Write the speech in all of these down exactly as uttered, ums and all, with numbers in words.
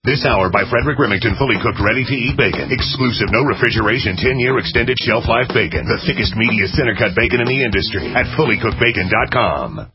This hour by Frederick Remington, fully cooked, ready-to-eat bacon. Exclusive, no refrigeration, ten-year extended shelf life bacon. The thickest, meatiest center-cut bacon in the industry at fully cooked bacon dot com.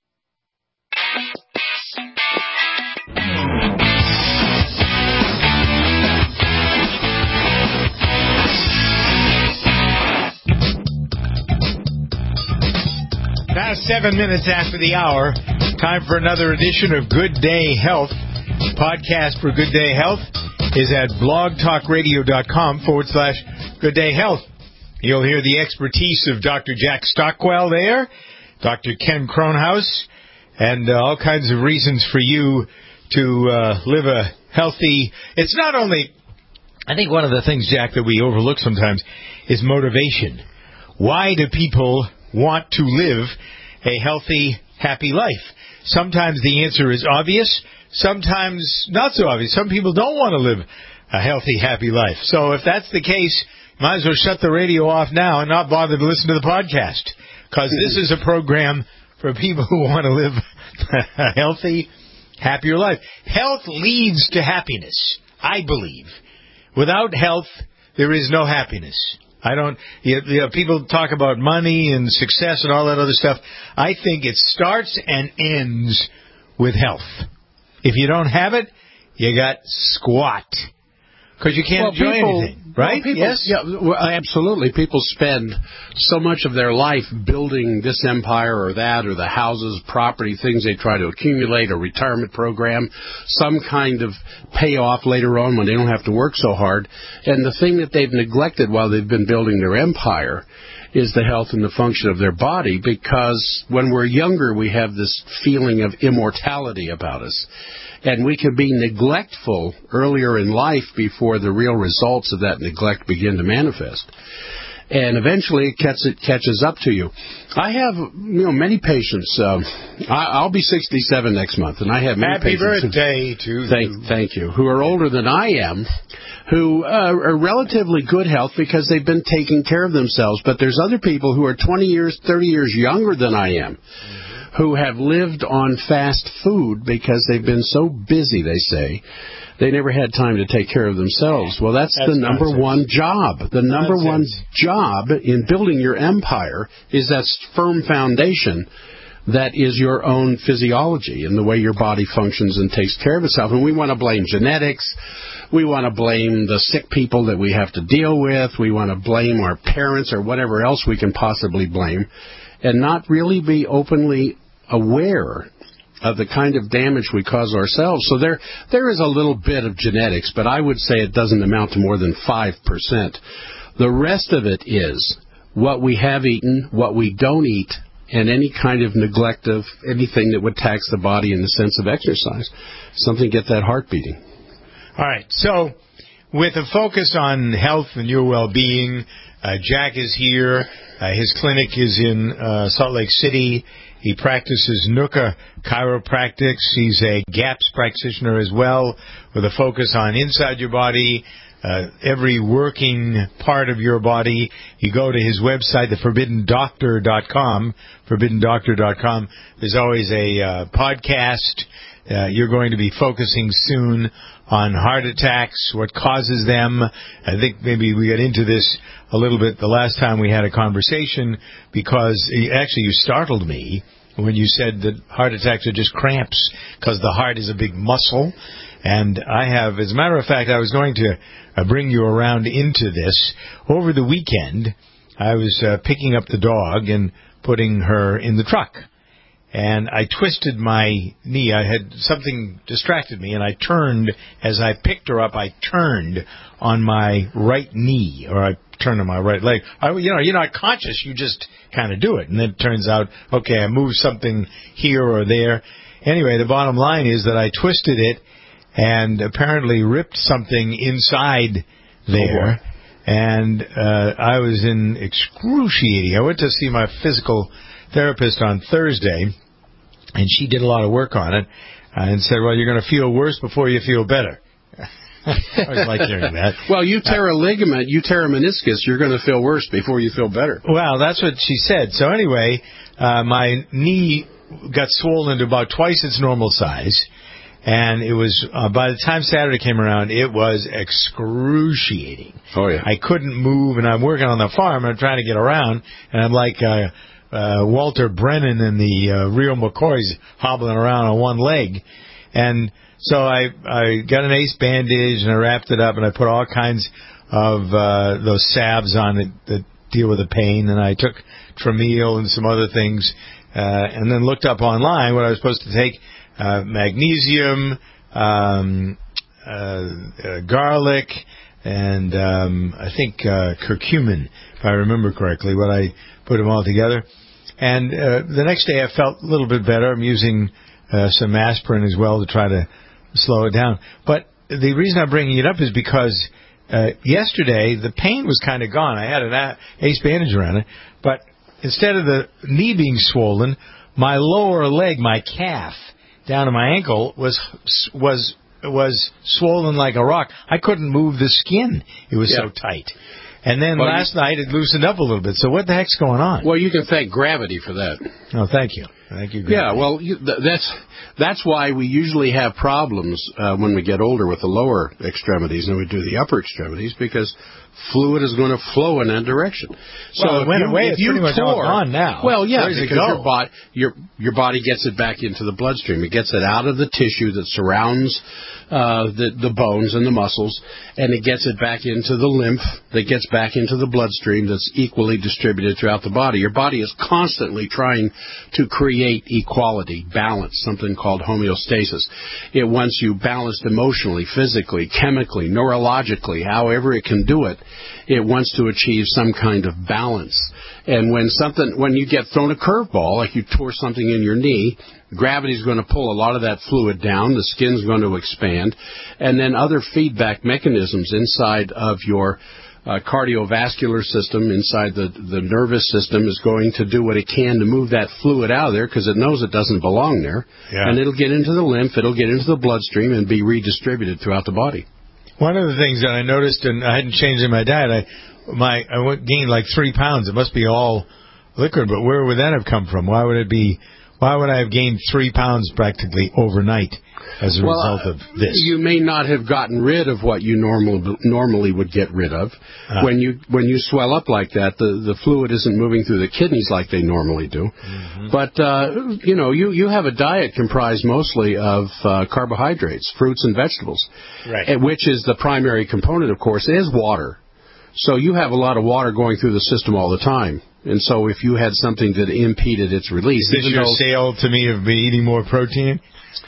Now seven minutes after the hour, time for another edition of Good Day Health. Podcast for Good Day Health is at blogtalkradio.com forward slash Good Day Health. You'll hear the expertise of Doctor Jack Stockwell there, Doctor Ken Kronhaus, and uh, all kinds of reasons for you to uh, live a healthy... It's not only... I think one of the things, Jack, that we overlook sometimes is motivation. Why do people want to live a healthy, happy life? Sometimes the answer is obvious, sometimes not so obvious. Some people don't want to live a healthy, happy life. So if that's the case, might as well shut the radio off now and not bother to listen to the podcast, because this is a program for people who want to live a healthy, happier life. Health leads to happiness, I believe. Without health, there is no happiness. I don't, you know, people talk about money and success and all that other stuff. I think it starts and ends with health. If you don't have it, you got squat. Because you can't well, enjoy people, anything, right? Well, people, yes? Yeah, well, absolutely. People spend so much of their life building this empire or that, or the houses, property, things they try to accumulate, a retirement program, some kind of payoff later on when they don't have to work so hard. And the thing that they've neglected while they've been building their empire is the health and the function of their body, because when we're younger, we have this feeling of immortality about us. And we can be neglectful earlier in life before the real results of that neglect begin to manifest. And eventually it catches, it catches up to you. I have, you know, many patients. Um, I, I'll be sixty-seven next month, and I have many Happy patients. birthday who, to thank, you. Thank you. Who are older than I am, who uh, are relatively good health because they've been taking care of themselves. But there's other people who are twenty years, thirty years younger than I am, who have lived on fast food because they've been so busy, they say, they never had time to take care of themselves. Well, that's, that's the number nonsense. one job. The number nonsense. one job in building your empire is that firm foundation that is your own physiology and the way your body functions and takes care of itself. And we want to blame genetics. We want to blame the sick people that we have to deal with. We want to blame our parents or whatever else we can possibly blame, and not really be openly aware of the kind of damage we cause ourselves. So there there is a little bit of genetics, but I would say it doesn't amount to more than five percent. The rest of it is what we have eaten, what we don't eat, and any kind of neglect of anything that would tax the body in the sense of exercise. Something to get that heart beating. All right, so with a focus on health and your well-being, uh, Jack is here. Uh, his clinic is in uh, Salt Lake City. He practices Nuka Chiropractics. He's a GAPS practitioner as well, with a focus on inside your body, uh, every working part of your body. You go to his website, the forbidden doctor dot com, forbidden doctor dot com. There's always a uh, podcast. Uh, you're going to be focusing soon on heart attacks, what causes them. I think maybe we got into this a little bit the last time we had a conversation, because actually you startled me when you said that heart attacks are just cramps, because the heart is a big muscle. And I have, as a matter of fact, I was going to uh, bring you around into this. Over the weekend, I was uh, picking up the dog and putting her in the truck. And I twisted my knee. I had something distracted me, and I turned. As I picked her up, I turned on my right knee, or I turned on my right leg. I, you know, you're not conscious. You just kind of do it. And then it turns out, okay, I moved something here or there. Anyway, the bottom line is that I twisted it and apparently ripped something inside there. Oh, and uh, I was in excruciating. I went to see my physical therapist on Thursday, and she did a lot of work on it, uh, and said, well, you're going to feel worse before you feel better. I always like hearing that. Well, you tear a ligament, you tear a meniscus, you're going to feel worse before you feel better. Well, that's what she said. So anyway, uh, my knee got swollen to about twice its normal size, And it was, uh, by the time Saturday came around, it was excruciating. Oh, yeah. I couldn't move, and I'm working on the farm, and I'm trying to get around, and I'm like uh, uh, Walter Brennan and the uh, Real McCoys hobbling around on one leg. And so I, I got an ace bandage, and I wrapped it up, and I put all kinds of uh, those salves on it that deal with the pain, and I took Trameal and some other things, uh, and then looked up online what I was supposed to take. Uh, magnesium, um, uh, uh, garlic, and um, I think uh, curcumin, if I remember correctly, what I put them all together. And uh, the next day I felt a little bit better. I'm using uh, some aspirin as well to try to slow it down. But the reason I'm bringing it up is because uh, yesterday the pain was kind of gone. I had an ace bandage around it, but instead of the knee being swollen, my lower leg, my calf, down to my ankle was was was swollen like a rock. I couldn't move the skin. It was yeah. so tight. And then well, last you, night it loosened up a little bit. So what the heck's going on? Well, you can thank gravity for that. Oh, thank you. Thank you, gravity. Yeah, well, you, th- that's that's why we usually have problems uh, when we get older with the lower extremities than we do the upper extremities, because fluid is going to flow in that direction. So well, it went you, away. If it's you pretty much tore, all gone now. Well, yeah, Where does because it go? your body your your body gets it back into the bloodstream. It gets it out of the tissue that surrounds uh, the the bones and the muscles, and it gets it back into the lymph that gets back into the bloodstream that's equally distributed throughout the body. Your body is constantly trying to create equality, balance, something called homeostasis. It wants you balanced emotionally, physically, chemically, neurologically, however it can do it. It wants to achieve some kind of balance. And when something, when you get thrown a curveball, like you tore something in your knee, gravity's going to pull a lot of that fluid down, the skin's going to expand, and then other feedback mechanisms inside of your uh, cardiovascular system, inside the, the nervous system, is going to do what it can to move that fluid out of there, because it knows it doesn't belong there. Yeah. And it'll get into the lymph, it'll get into the bloodstream, and be redistributed throughout the body. One of the things that I noticed, and I hadn't changed in my diet, I my I went, gained like three pounds. It must be all liquid, but where would that have come from? Why would it be? Why would I have gained three pounds practically overnight as a well, result of this? You may not have gotten rid of what you normal, normally would get rid of. Uh, when you when you swell up like that, the, the fluid isn't moving through the kidneys like they normally do. Mm-hmm. But, uh, you know, you, you have a diet comprised mostly of uh, carbohydrates, fruits and vegetables, right. which is the primary component, of course, is water. So you have a lot of water going through the system all the time. And so if you had something that impeded its release... Is this your sale to me of eating more protein?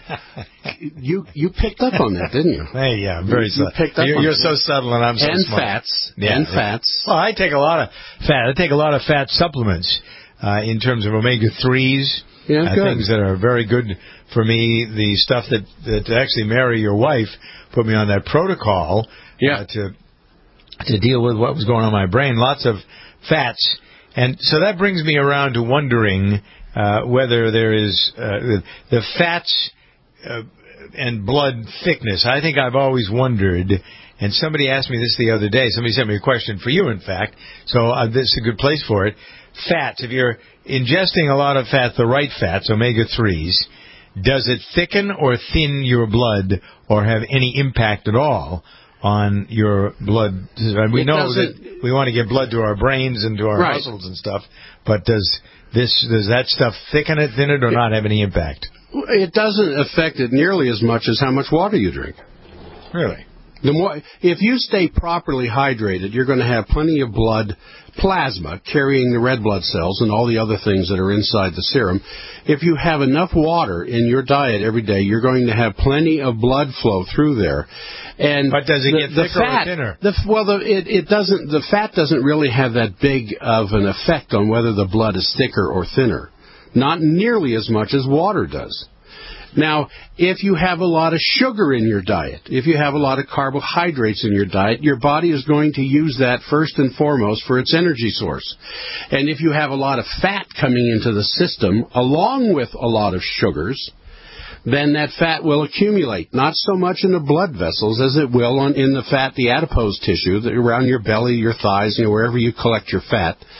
you you picked up on that, didn't you? Hey, yeah, very you, subtle. You picked up you're on you're so subtle and I'm so and smart. Fats, yeah, and yeah. fats. Well, I take a lot of fat. I take a lot of fat supplements uh, in terms of omega threes. Yeah, uh, things that are very good for me. The stuff that, that actually Mary, your wife, put me on that protocol yeah. uh, to to deal with what was going on in my brain. Lots of fats. And so that brings me around to wondering uh, whether there is uh, the fats uh, and blood thickness. I think I've always wondered, and somebody asked me this the other day. Somebody sent me a question for you, in fact, so uh, this is a good place for it. Fats, if you're ingesting a lot of fat, the right fats, omega threes, does it thicken or thin your blood or have any impact at all on your blood? We it know that we want to get blood to our brains and to our right. muscles and stuff, but does this does that stuff thicken it, thin it, or it, not have any impact? It doesn't affect it nearly as much as how much water you drink. Really? The more, if you stay properly hydrated, you're going to have plenty of blood plasma carrying the red blood cells and all the other things that are inside the serum. If you have enough water in your diet every day, you're going to have plenty of blood flow through there. And but does it the, get the thicker fat, or thinner? The, well, the, it, it doesn't. The fat doesn't really have that big of an effect on whether the blood is thicker or thinner. Not nearly as much as water does. Now, if you have a lot of sugar in your diet, if you have a lot of carbohydrates in your diet, your body is going to use that first and foremost for its energy source. And if you have a lot of fat coming into the system, along with a lot of sugars, then that fat will accumulate, not so much in the blood vessels as it will on, in the fat, the adipose tissue, that around your belly, your thighs, you know, wherever you collect your fat.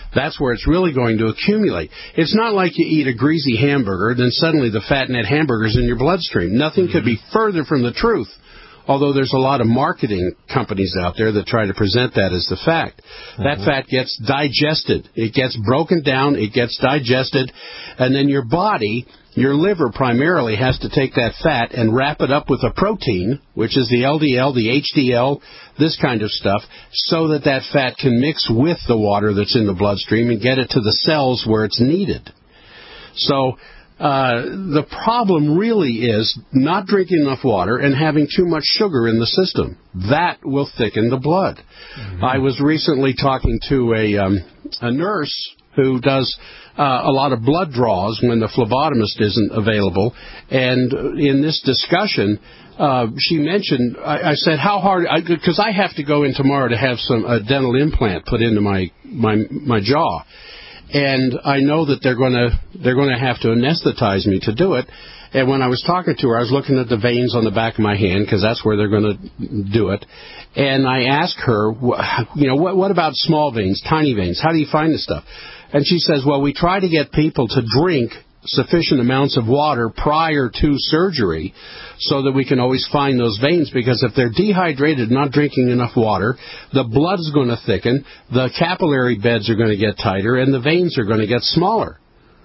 That's where it's really going to accumulate. It's not like you eat a greasy hamburger, then suddenly the fat in that hamburger is in your bloodstream. Nothing could be further from the truth, although there's a lot of marketing companies out there that try to present that as the fact. Mm-hmm. That fat gets digested. It gets broken down, it gets digested, and then your body, your liver primarily, has to take that fat and wrap it up with a protein, which is the L D L, the H D L, this kind of stuff, so that that fat can mix with the water that's in the bloodstream and get it to the cells where it's needed. So uh, the problem really is not drinking enough water and having too much sugar in the system. That will thicken the blood. Mm-hmm. I was recently talking to a, um, a nurse who does uh, a lot of blood draws when the phlebotomist isn't available. And in this discussion, uh, she mentioned, I, I said, how hard, because I, I have to go in tomorrow to have some a dental implant put into my, my, my jaw. And I know that they're going to they're going to have to anesthetize me to do it. And when I was talking to her, I was looking at the veins on the back of my hand because that's where they're going to do it. And I asked her, you know, what, what about small veins, tiny veins? How do you find this stuff? And she says, well, we try to get people to drink sufficient amounts of water prior to surgery so that we can always find those veins, because if they're dehydrated, not drinking enough water, the blood's going to thicken, the capillary beds are going to get tighter, and the veins are going to get smaller.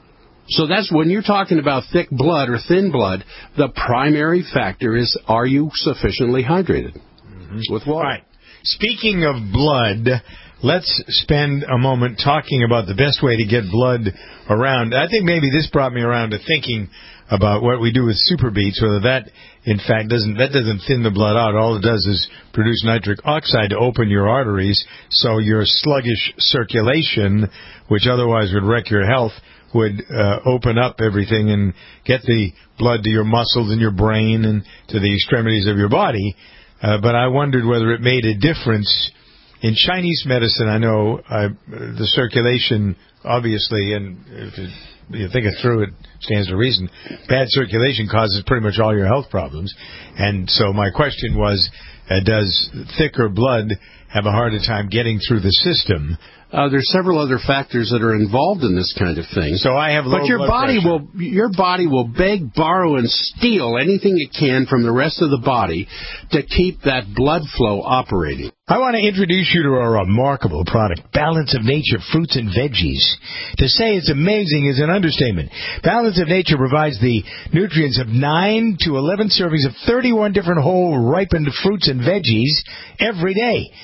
So that's when you're talking about thick blood or thin blood, the primary factor is, are you sufficiently hydrated mm-hmm. with water? All right. Speaking of blood, let's spend a moment talking about the best way to get blood around. I think maybe this brought me around to thinking about what we do with Super Beets, whether that, in fact, doesn't that doesn't thin the blood out. All it does is produce nitric oxide to open your arteries, so your sluggish circulation, which otherwise would wreck your health, would uh, open up everything and get the blood to your muscles and your brain and to the extremities of your body. Uh, but I wondered whether it made a difference. In Chinese medicine, I know uh, the circulation, obviously, and if it, you think it through, it stands to reason, bad circulation causes pretty much all your health problems. And so my question was, uh, does thicker blood have a harder time getting through the system? Uh, there's several other factors that are involved in this kind of thing. So I have low But your blood body pressure. will your body will beg, borrow, and steal anything it can from the rest of the body to keep that blood flow operating. I want to introduce you to a remarkable product, Balance of Nature Fruits and Veggies. To say it's amazing is an understatement. Balance of Nature provides the nutrients of nine to eleven servings of thirty-one different whole ripened fruits and veggies every day.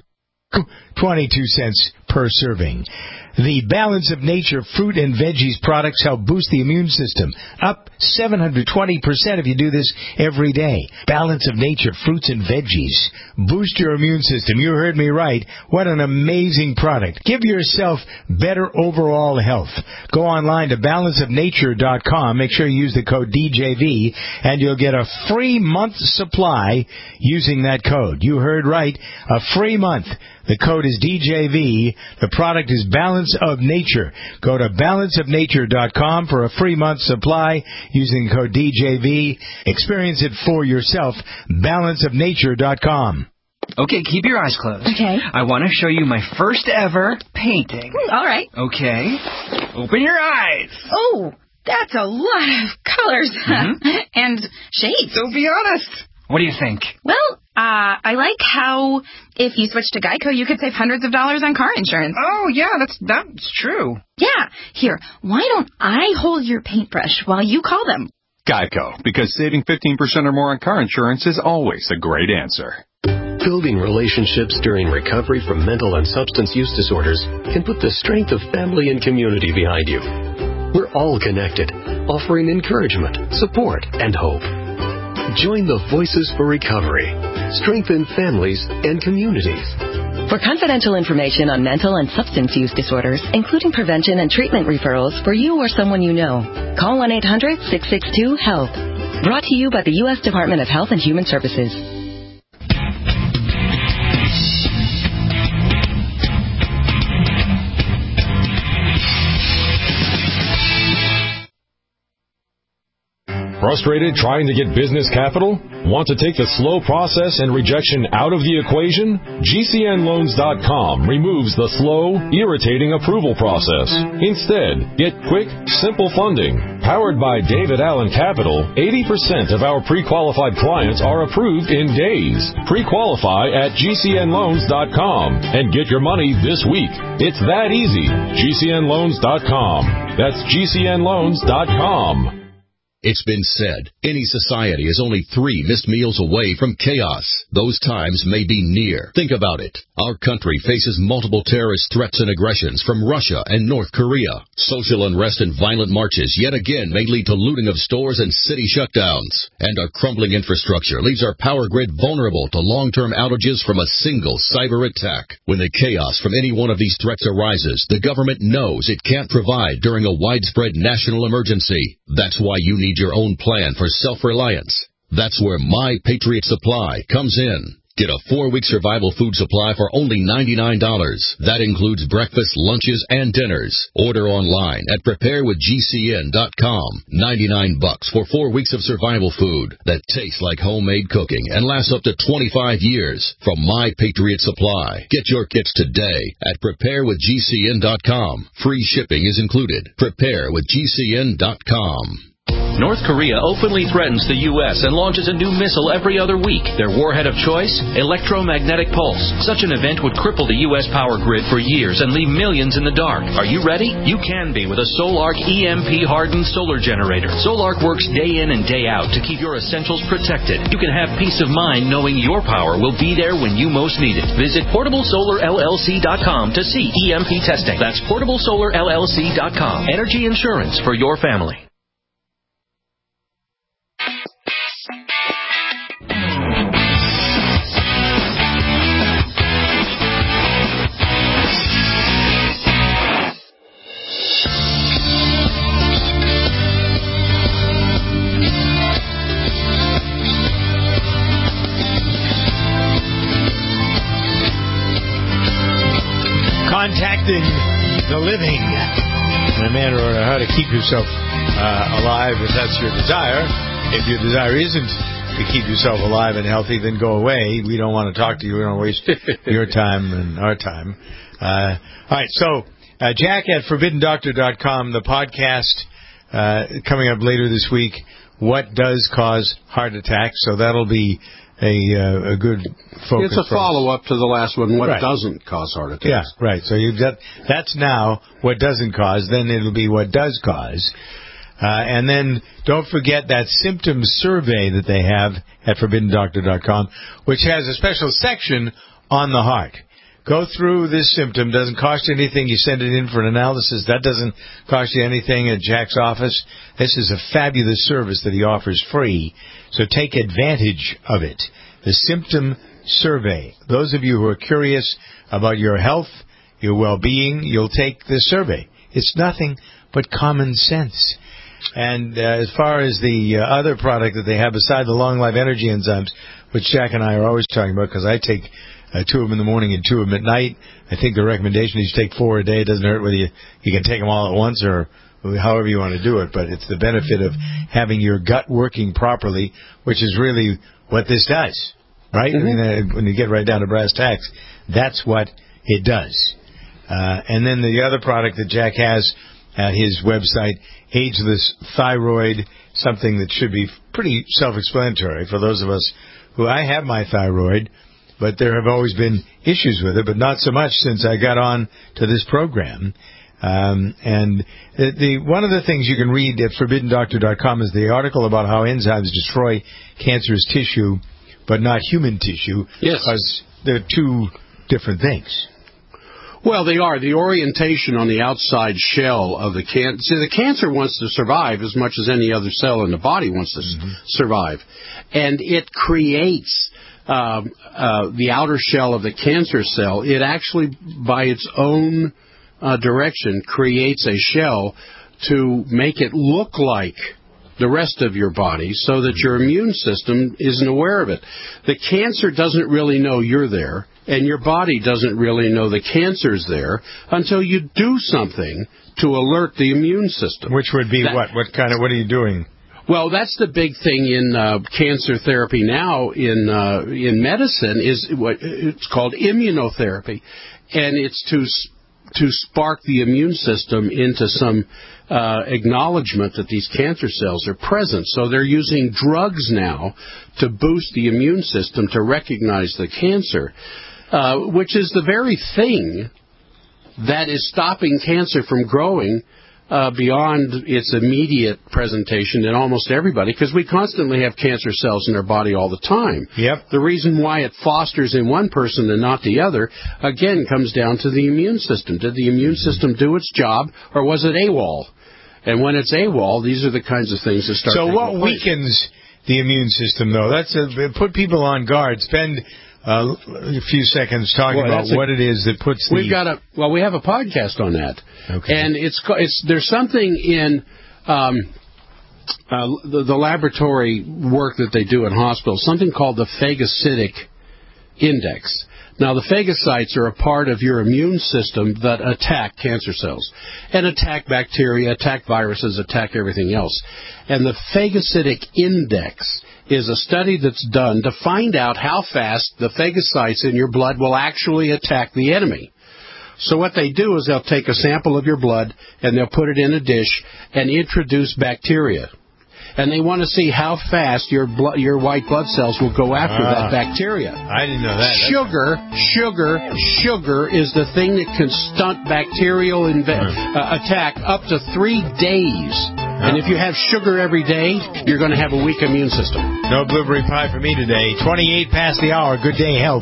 twenty-two cents per serving. The Balance of Nature Fruit and Veggies products help boost the immune system, up seven hundred twenty percent if you do this every day. Balance of Nature Fruits and Veggies. Boost your immune system. You heard me right. What an amazing product. Give yourself better overall health. Go online to balance of nature dot com. Make sure you use the code D J V, and you'll get a free month supply using that code. You heard right. A free month. The code is D J V. The product is Balance of Nature. Go to balance of nature dot com for a free month supply using the code D J V. Experience it for yourself. balance of nature dot com. Okay, keep your eyes closed. Okay. I want to show you my first ever painting. All right. Okay. Open your eyes. Oh, that's a lot of colors Mm-hmm. and shades. So be honest. What do you think? Well, uh, I like how if you switch to Geico, you could save hundreds of dollars on car insurance. Oh, yeah, that's that's true. Yeah. Here, why don't I hold your paintbrush while you call them? Geico, because saving fifteen percent or more on car insurance is always a great answer. Building relationships during recovery from mental and substance use disorders can put the strength of family and community behind you. We're all connected, offering encouragement, support, and hope. Join the Voices for Recovery. Strengthen families and communities. For confidential information on mental and substance use disorders, including prevention and treatment referrals for you or someone you know, call one eight hundred six six two HELP. Brought to you by the U S Department of Health and Human Services. Frustrated trying to get business capital? Want to take the slow process and rejection out of the equation? G C N loans dot com removes the slow, irritating approval process. Instead, get quick, simple funding. Powered by David Allen Capital, eighty percent of our pre-qualified clients are approved in days. Pre-qualify at G C N loans dot com and get your money this week. It's that easy. G C N loans dot com. That's G C N loans dot com. It's been said, any society is only three missed meals away from chaos. Those times may be near. Think about it. Our country faces multiple terrorist threats and aggressions from Russia and North Korea. Social unrest and violent marches yet again may lead to looting of stores and city shutdowns. And our crumbling infrastructure leaves our power grid vulnerable to long-term outages from a single cyber attack. When the chaos from any one of these threats arises, the government knows it can't provide during a widespread national emergency. That's why you need your own plan for self-reliance. That's where My Patriot Supply comes in. Get a four-week survival food supply for only ninety-nine dollars. That includes breakfast, lunches, and dinners. Order online at prepare with G C N dot com. ninety-nine bucks for four weeks of survival food that tastes like homemade cooking and lasts up to twenty-five years from My Patriot Supply. Get your kits today at prepare with G C N dot com. Free shipping is included. prepare with G C N dot com. North Korea openly threatens the U S and launches a new missile every other week. Their warhead of choice? Electromagnetic pulse. Such an event would cripple the U S power grid for years and leave millions in the dark. Are you ready? You can be with a Solarc E M P-hardened solar generator. Solarc works day in and day out to keep your essentials protected. You can have peace of mind knowing your power will be there when you most need it. Visit portable solar L L C dot com to see E M P testing. That's portable solar L L C dot com. Energy insurance for your family. Contacting the living in a manner or how to keep yourself uh, alive if that's your desire. If your desire isn't to keep yourself alive and healthy, then go away. We don't want to talk to you. We don't waste your time and our time. Uh, all right, so uh, Jack at forbidden doctor dot com, the podcast uh, coming up later this week, What Does Cause Heart Attacks? So that'll be a uh, a good focus. It's a follow-up to the last one, What right. Doesn't Cause Heart Attacks. Yeah, right. So you've got, that's now what doesn't cause. Then it'll be what does cause. Uh, and then don't forget that symptom survey that they have at forbidden doctor dot com, which has a special section on the heart. Go through this symptom. Doesn't cost you anything. You send it in for an analysis. That doesn't cost you anything at Jack's office. This is a fabulous service that he offers free. So take advantage of it. The symptom survey. Those of you who are curious about your health, your well-being, you'll take this survey. It's nothing but common sense. And uh, as far as the uh, other product that they have beside the long life energy enzymes, which Jack and I are always talking about because I take uh, two of them in the morning and two of them at night. I think the recommendation is you take four a day. It doesn't hurt whether you, you can take them all at once or however you want to do it, but it's the benefit of having your gut working properly, which is really what this does, right? Mm-hmm. I mean, uh, when you get right down to brass tacks, that's what it does. Uh, and then the other product that Jack has at his website, Ageless Thyroid, something that should be pretty self-explanatory for those of us who, I have my thyroid, but there have always been issues with it, but not so much since I got on to this program. Um, and the, the one of the things you can read at forbidden doctor dot com is the article about how enzymes destroy cancerous tissue, but not human tissue, yes, because they're two different things. Well, they are. The orientation on the outside shell of the cancer. See, the cancer wants to survive as much as any other cell in the body wants to mm-hmm. s- survive. And it creates um, uh, the outer shell of the cancer cell. It actually, by its own uh, direction, creates a shell to make it look like the rest of your body so that your immune system isn't aware of it. The cancer doesn't really know you're there, and your body doesn't really know the cancer's there until you do something to alert the immune system. Which would be that, what? What kind of, what are you doing? Well, that's the big thing in uh, cancer therapy now in uh, in medicine is what it's called immunotherapy, and it's to to spark the immune system into some uh, acknowledgement that these cancer cells are present. So they're using drugs now to boost the immune system to recognize the cancer, uh, which is the very thing that is stopping cancer from growing Uh, beyond its immediate presentation in almost everybody, because we constantly have cancer cells in our body all the time. Yep. The reason why it fosters in one person and not the other, again, comes down to the immune system. Did the immune system do its job, or was it AWOL? And when it's AWOL, these are the kinds of things that start So taking what place. weakens the immune system, though? That's a, put people on guard. Spend uh, a few seconds talking Well, about a, what it is that puts the... We've got a, well, we have a podcast on that. Okay. And it's, it's there's something in um, uh, the, the laboratory work that they do in hospitals, something called the phagocytic index. Now, the phagocytes are a part of your immune system that attack cancer cells and attack bacteria, attack viruses, attack everything else. And the phagocytic index is a study that's done to find out how fast the phagocytes in your blood will actually attack the enemy. So what they do is they'll take a sample of your blood and they'll put it in a dish and introduce bacteria. And they want to see how fast your blood, your white blood cells will go after ah, that bacteria. I didn't know that. Sugar, sugar, sugar is the thing that can stunt bacterial inv- uh, attack up to three days. And if you have sugar every day, you're going to have a weak immune system. No blueberry pie for me today. twenty-eight past the hour. Good day, health.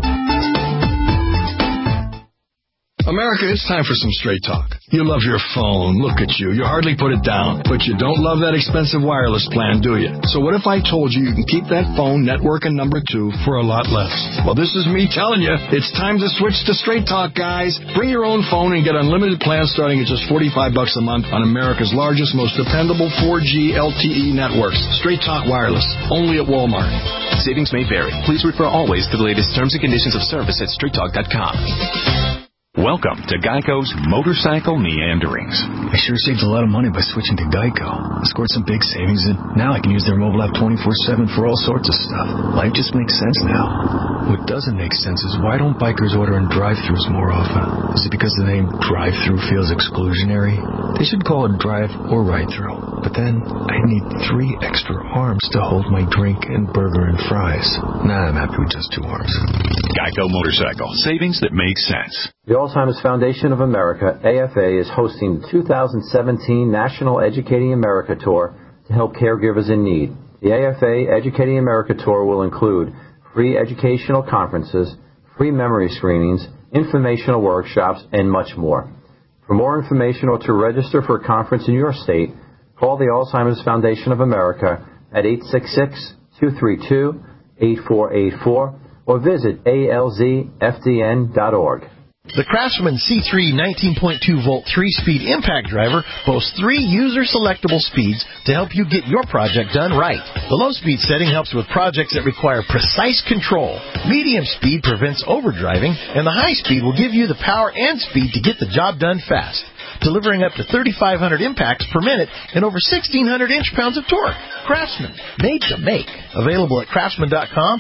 America, it's time for some straight talk. You love your phone. Look at you. You hardly put it down. But you don't love that expensive wireless plan, do you? So what if I told you you can keep that phone, network, and number two for a lot less? Well, this is me telling you. It's time to switch to Straight Talk, guys. Bring your own phone and get unlimited plans starting at just forty-five bucks a month on America's largest, most dependable four G L T E networks. Straight Talk Wireless. Only at Walmart. Savings may vary. Please refer always to the latest terms and conditions of service at straight talk dot com. Welcome to Geico's Motorcycle Meanderings. I sure saved a lot of money by switching to Geico. I scored some big savings, and now I can use their mobile app twenty-four seven for all sorts of stuff. Life just makes sense now. What doesn't make sense is why don't bikers order in drive-thrus more often? Is it because the name drive-thru feels exclusionary? They should call it drive or ride-through. But then I need three extra arms to hold my drink and burger and fries. Nah, I'm happy with just two arms. Geico Motorcycle. Savings that make sense. The Alzheimer's Foundation of America, A F A, is hosting the two thousand seventeen National Educating America Tour to help caregivers in need. The A F A Educating America Tour will include free educational conferences, free memory screenings, informational workshops, and much more. For more information or to register for a conference in your state, call the Alzheimer's Foundation of America at eight six six, two three two, eight four eight four or visit A L Z F D N dot org. The Craftsman C three nineteen point two volt three-speed impact driver boasts three user-selectable speeds to help you get your project done right. The low-speed setting helps with projects that require precise control. Medium speed prevents overdriving, and the high speed will give you the power and speed to get the job done fast, delivering up to thirty-five hundred impacts per minute and over sixteen hundred inch-pounds of torque. Craftsman, made to make. Available at craftsman dot com.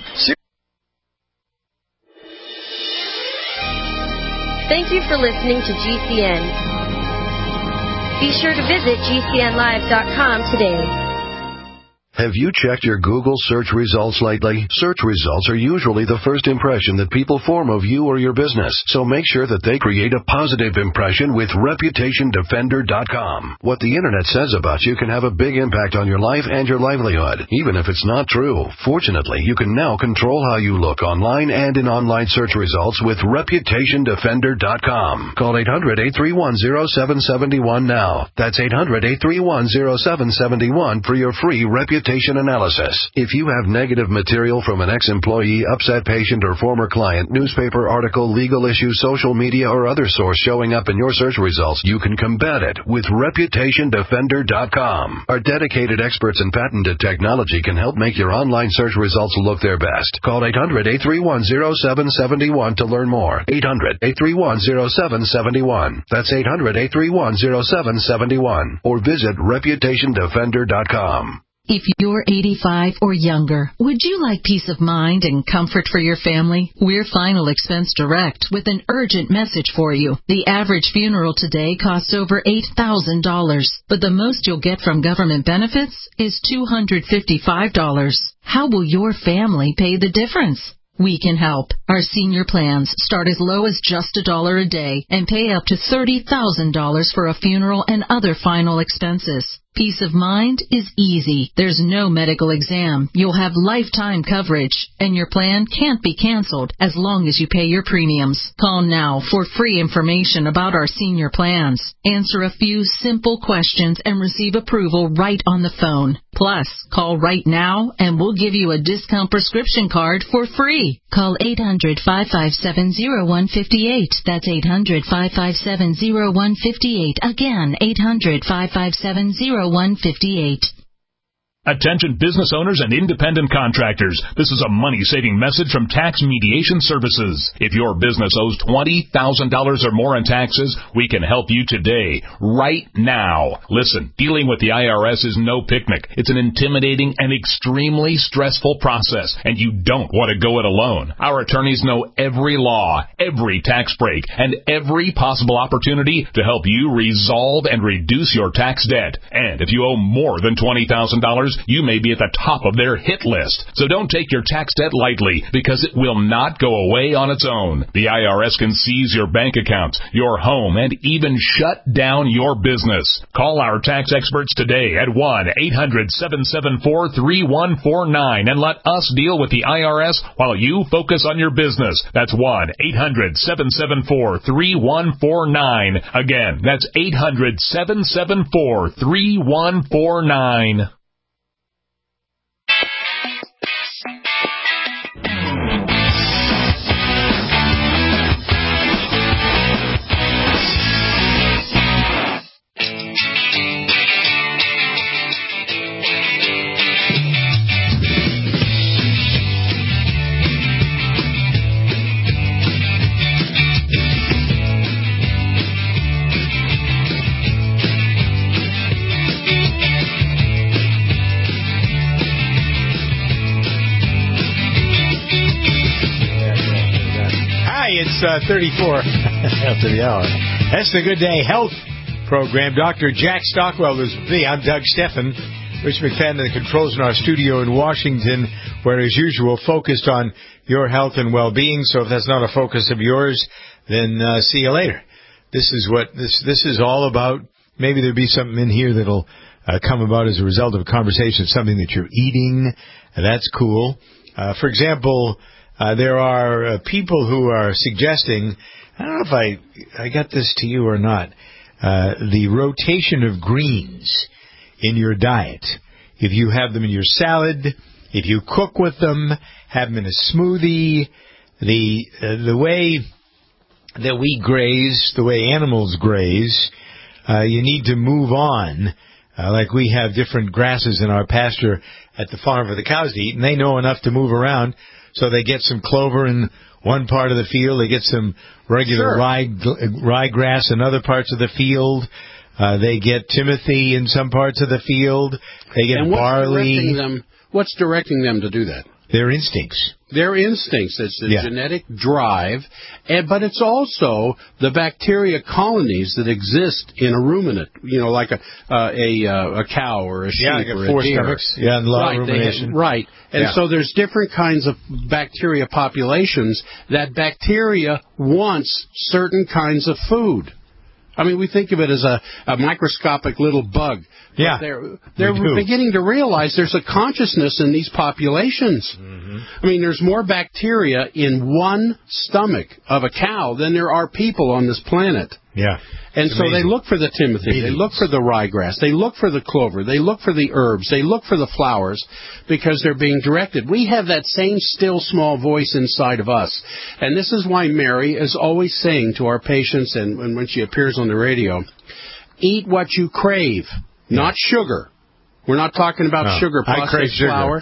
Thank you for listening to G C N. Be sure to visit G C N live dot com today. Have you checked your Google search results lately? Search results are usually the first impression that people form of you or your business, so make sure that they create a positive impression with reputation defender dot com. What the Internet says about you can have a big impact on your life and your livelihood, even if it's not true. Fortunately, you can now control how you look online and in online search results with reputation defender dot com. Call eight hundred, eight three one, zero seven seven one now. That's eight hundred, eight three one, zero seven seven one for your free reputation analysis. If you have negative material from an ex-employee, upset patient, or former client, newspaper article, legal issue, social media, or other source showing up in your search results, you can combat it with reputation defender dot com. Our dedicated experts in patented technology can help make your online search results look their best. Call eight hundred, eight three one, zero seven seven one to learn more. eight hundred, eight three one, zero seven seven one. That's eight hundred, eight three one, zero seven seven one. Or visit reputation defender dot com. If you're eighty-five or younger, would you like peace of mind and comfort for your family? We're Final Expense Direct with an urgent message for you. The average funeral today costs over eight thousand dollars, but the most you'll get from government benefits is two hundred fifty-five dollars. How will your family pay the difference? We can help. Our senior plans start as low as just a dollar a day and pay up to thirty thousand dollars for a funeral and other final expenses. Peace of mind is easy. There's no medical exam. You'll have lifetime coverage, and your plan can't be canceled as long as you pay your premiums. Call now for free information about our senior plans. Answer a few simple questions and receive approval right on the phone. Plus, call right now and we'll give you a discount prescription card for free. Call eight hundred, five five seven, zero one five eight. That's eight hundred, five five seven, zero one five eight. Again, eight hundred, five five seven, zero one five eight. Attention business owners and independent contractors. This is a money-saving message from Tax Mediation Services. If your business owes twenty thousand dollars or more in taxes, we can help you today, right now. Listen, dealing with the I R S is no picnic. It's an intimidating and extremely stressful process, and you don't want to go it alone. Our attorneys know every law, every tax break, and every possible opportunity to help you resolve and reduce your tax debt. And if you owe more than twenty thousand dollars, you may be at the top of their hit list. So don't take your tax debt lightly, because it will not go away on its own. The I R S can seize your bank accounts, your home, and even shut down your business. Call our tax experts today at one eight hundred, seven seven four, three one four nine and let us deal with the I R S while you focus on your business. That's one eight hundred, seven seven four, three one four nine. Again, that's eight hundred, seven seven four, three one four nine. It's uh, thirty-four after the hour. That's the Good Day Health program. Doctor Jack Stockwell is with me. I'm Doug Steffen. Rich McFadden in the controls in our studio in Washington, where, as usual, focused on your health and well-being. So if that's not a focus of yours, then uh, see you later. This is what this this is all about. Maybe there'll be something in here that'll uh, come about as a result of a conversation, something that you're eating. Uh, that's cool. Uh, for example, Uh, there are uh, people who are suggesting, I don't know if I I got this to you or not, uh, the rotation of greens in your diet. If you have them in your salad, if you cook with them, have them in a smoothie, the uh, the way that we graze, the way animals graze, uh, you need to move on. Uh, like we have different grasses in our pasture at the farm for the cows to eat, and they know enough to move around. So they get some clover in one part of the field. They get some regular sure. rye, ryegrass in other parts of the field. Uh, they get timothy in some parts of the field. They get and what's barley. Directing them, what's directing them to do that? Their instincts. Their instincts. It's the yeah. genetic drive, and, but it's also the bacteria colonies that exist in a ruminant, you know, like a uh, a, uh, a cow or a sheep yeah, like or a four a deer. Stomachs. Yeah, and a lot right, of rumination. Have, right. And yeah. so there's different kinds of bacteria populations. That bacteria wants certain kinds of food. I mean, we think of it as a, a microscopic little bug. Yeah, they're they're beginning to realize there's a consciousness in these populations. Mm-hmm. I mean, there's more bacteria in one stomach of a cow than there are people on this planet. Yeah. And so they look for the timothy, Beatings. They look for the ryegrass, they look for the clover, they look for the herbs, they look for the flowers, because they're being directed. We have that same still small voice inside of us. And this is why Mary is always saying to our patients, and, and when she appears on the radio, eat what you crave, not sugar. We're not talking about No, sugar, I crave processed sugar. flour.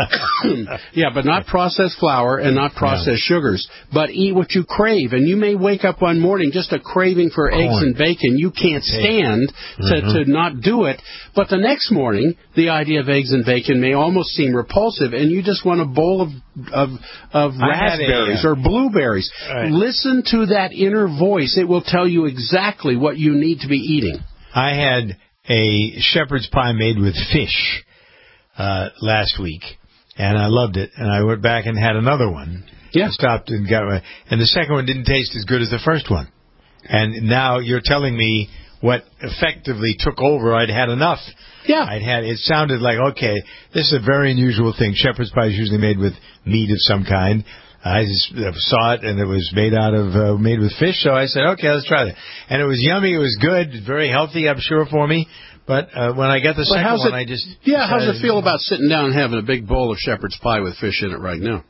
Yeah, but not processed flour and not processed sugars. But eat what you crave. And you may wake up one morning just a craving for Corn. eggs and bacon. You can't stand to, Mhm. to not do it. But the next morning, the idea of eggs and bacon may almost seem repulsive, and you just want a bowl of of, of I had a, raspberries uh, or blueberries. Right. Listen to that inner voice. It will tell you exactly what you need to be eating. I had a shepherd's pie made with fish uh, last week, and I loved it. And I went back and had another one. Yeah. Stopped and got one. And the second one didn't taste as good as the first one. And now you're telling me what effectively took over. I'd had enough. Yeah. I'd had. It sounded like, okay, this is a very unusual thing. Shepherd's pie is usually made with meat of some kind. I just saw it, and it was made out of uh, made with fish. So I said, okay, let's try that. And it was yummy. It was good, very healthy, I'm sure, for me. But uh, when I got the But second how's one, it, I just yeah. How's decided- it feel about sitting down and having a big bowl of shepherd's pie with fish in it right now?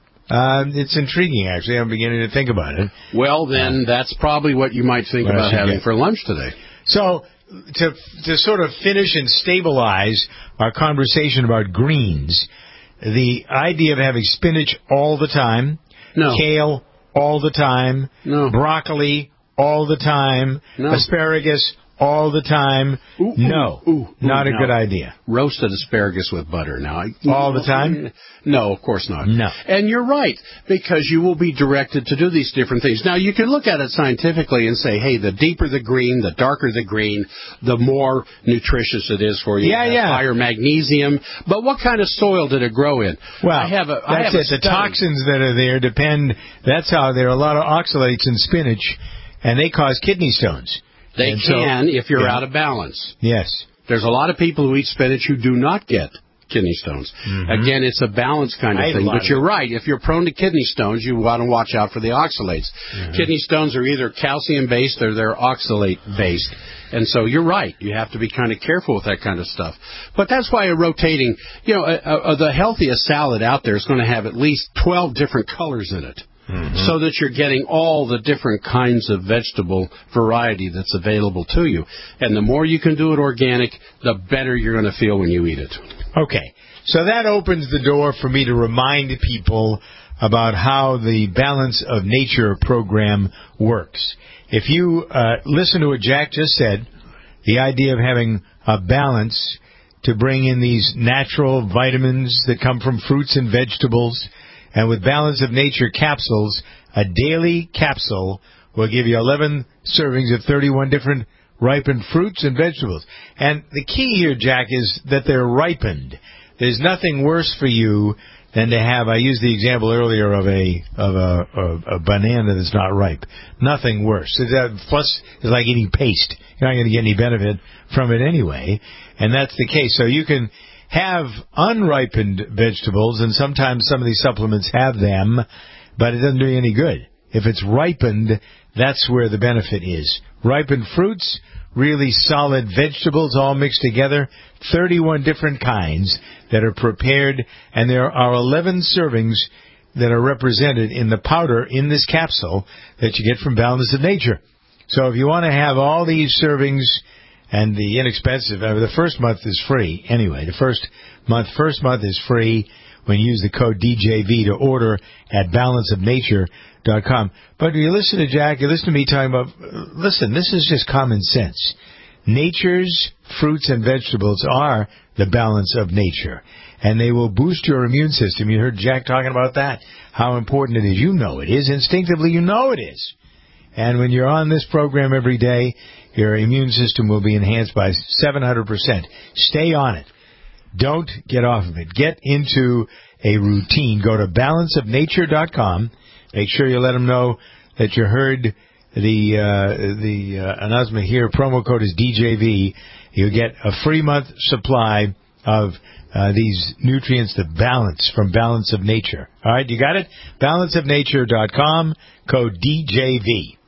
Um, it's intriguing, actually. I'm beginning to think about it. Well, then that's probably what you might think What I about should having get. for lunch today. So to to sort of finish and stabilize our conversation about greens, the idea of having spinach all the time, no. kale all the time, no. broccoli all the time, no. asparagus all the time, ooh, no, ooh, ooh, not ooh, a no. good idea. Roasted asparagus with butter. Now, all the time? No, of course not. No. And you're right, because you will be directed to do these different things. Now, you can look at it scientifically and say, hey, the deeper the green, the darker the green, the more nutritious it is for you. Yeah, it has yeah. higher magnesium. But what kind of soil did it grow in? Well, I have a, I that's have it. a The study. toxins that are there depend. That's how there are a lot of oxalates in spinach, and they cause kidney stones. They And so- can if you're yeah. out of balance. Yes. There's a lot of people who eat spinach who do not get kidney stones. Mm-hmm. Again, it's a balance kind I of ate a thing. lot But of you're it. right. If you're prone to kidney stones, you want to watch out for the oxalates. Mm-hmm. Kidney stones are either calcium-based or they're oxalate-based. And so you're right. You have to be kind of careful with that kind of stuff. But that's why a rotating, you know, a, a, the healthiest salad out there is going to have at least twelve different colors in it. Mm-hmm. So that you're getting all the different kinds of vegetable variety that's available to you. And the more you can do it organic, the better you're going to feel when you eat it. Okay. So that opens the door for me to remind people about how the Balance of Nature program works. If you uh, listen to what Jack just said, the idea of having a balance to bring in these natural vitamins that come from fruits and vegetables, and with Balance of Nature capsules, a daily capsule will give you eleven servings of thirty-one different ripened fruits and vegetables. And the key here, Jack, is that they're ripened. There's nothing worse for you than to have, I used the example earlier of a of a, of a banana that's not ripe. Nothing worse. It's, uh, plus, it's like eating paste. You're not going to get any benefit from it anyway. And that's the case. So you can have unripened vegetables, and sometimes some of these supplements have them, but it doesn't do you any good. If it's ripened, that's where the benefit is. Ripened fruits, really solid vegetables all mixed together, thirty-one different kinds that are prepared, and there are eleven servings that are represented in the powder in this capsule that you get from Balance of Nature. So if you want to have all these servings, and the inexpensive, I mean, the first month is free anyway. The first month, first month is free when you use the code D J V to order at balance of nature dot com. But you listen to Jack, you listen to me talking about, listen, this is just common sense. Nature's fruits and vegetables are the balance of nature, and they will boost your immune system. You heard Jack talking about that, how important it is. You know it is. Instinctively, you know it is. And when you're on this program every day, your immune system will be enhanced by seven hundred percent. Stay on it. Don't get off of it. Get into a routine. Go to balance of nature dot com. Make sure you let them know that you heard the uh, the uh, announcement here. Promo code is D J V. You'll get a free month supply of uh, these nutrients, the balance from Balance of Nature. All right, you got it? balance of nature dot com, code D J V.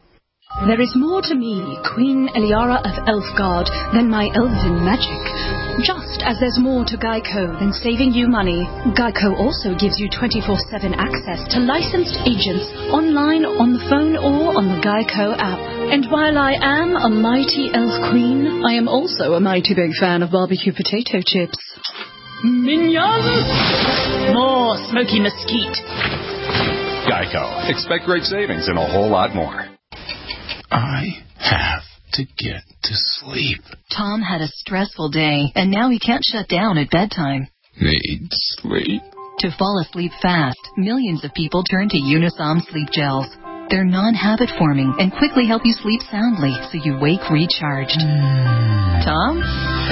There is more to me, Queen Eliara of Elfgard, than my elven magic. Just as there's more to Geico than saving you money, Geico also gives you twenty-four seven access to licensed agents online, on the phone, or on the Geico app. And while I am a mighty elf queen, I am also a mighty big fan of barbecue potato chips. Minions! More smoky mesquite. Geico. Expect great savings and a whole lot more. I have to get to sleep. Tom had a stressful day, and now he can't shut down at bedtime. Need sleep. To fall asleep fast, millions of people turn to Unisom Sleep Gels. They're non-habit forming and quickly help you sleep soundly so you wake recharged. Mm. Tom?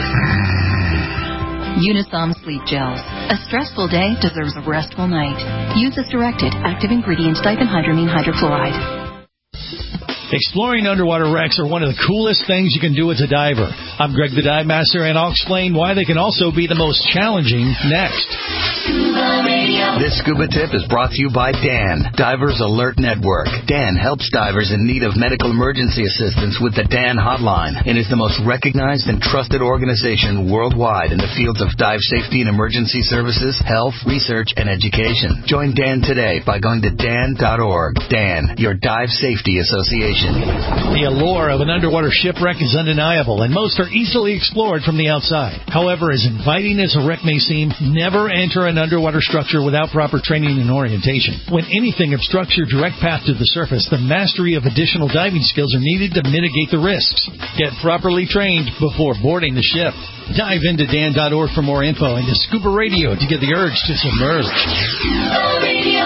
Unisom Sleep Gels. A stressful day deserves a restful night. Use as directed. Active ingredient diphenhydramine hydrofluoride. Exploring underwater wrecks are one of the coolest things you can do as a diver. I'm Greg the Dive Master, and I'll explain why they can also be the most challenging next. Scuba Radio. This scuba tip is brought to you by D A N, Divers Alert Network. D A N helps divers in need of medical emergency assistance with the D A N hotline and is the most recognized and trusted organization worldwide in the fields of dive safety and emergency services, health, research, and education. Join D A N today by going to D A N dot org. D A N, your dive safety association. The allure of an underwater shipwreck is undeniable, and most are easily explored from the outside. However, as inviting as a wreck may seem, never enter an underwater structure without proper training and orientation. When anything obstructs your direct path to the surface, the mastery of additional diving skills are needed to mitigate the risks. Get properly trained before boarding the ship. Dive into D A N dot org for more info and to Scuba Radio to get the urge to submerge. Scuba Radio.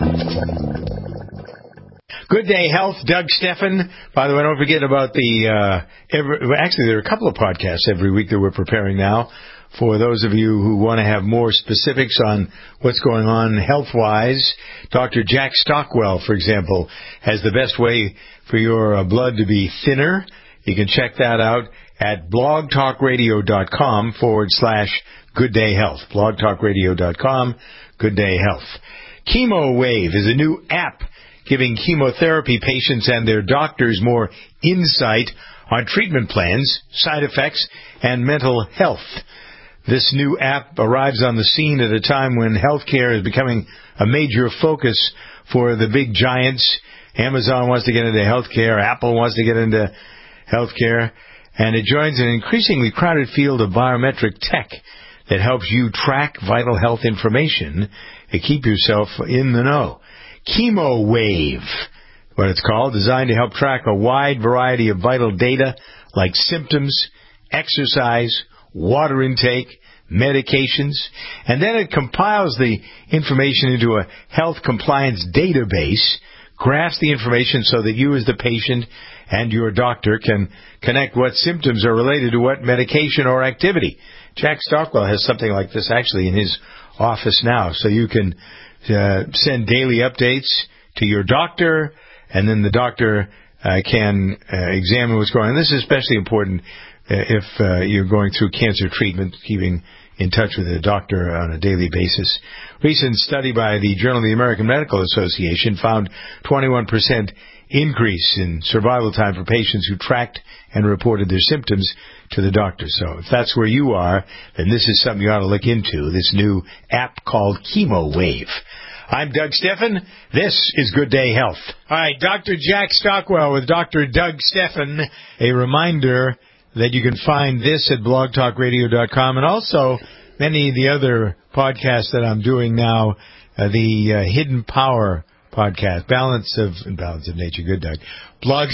Good Day Health, Doug Steffen. By the way, don't forget about the, uh, every, actually there are a couple of podcasts every week that we're preparing now for those of you who want to have more specifics on what's going on health-wise. Doctor Jack Stockwell, for example, has the best way for your uh, blood to be thinner. You can check that out at blogtalkradio.com forward slash Good Day Health. blogtalkradio.com, Good Day Health. Chemo Wave is a new app giving chemotherapy patients and their doctors more insight on treatment plans, side effects, and mental health. This new app arrives on the scene at a time when healthcare is becoming a major focus for the big giants. Amazon wants to get into healthcare, Apple wants to get into healthcare, and it joins an increasingly crowded field of biometric tech that helps you track vital health information to keep yourself in the know. Chemo Wave, what it's called, designed to help track a wide variety of vital data like symptoms, exercise, water intake, medications, and then it compiles the information into a health compliance database, graphs the information so that you as the patient and your doctor can connect what symptoms are related to what medication or activity. Jack Stockwell has something like this actually in his office now, so you can Uh, send daily updates to your doctor, and then the doctor uh, can uh, examine what's going on. This is especially important uh, if uh, you're going through cancer treatment, keeping in touch with a doctor on a daily basis. Recent study by the Journal of the American Medical Association found twenty-one percent increase in survival time for patients who tracked and reported their symptoms to the doctor. So if that's where you are, then this is something you ought to look into, this new app called Chemo Wave. I'm Doug Steffen. This is Good Day Health. All right, Doctor Jack Stockwell with Doctor Doug Steffen. A reminder that you can find this at blog talk radio dot com and also many of the other podcasts that I'm doing now, uh, the uh, Hidden Power podcast, Balance of Balance of Nature. Good, Doug. Blog.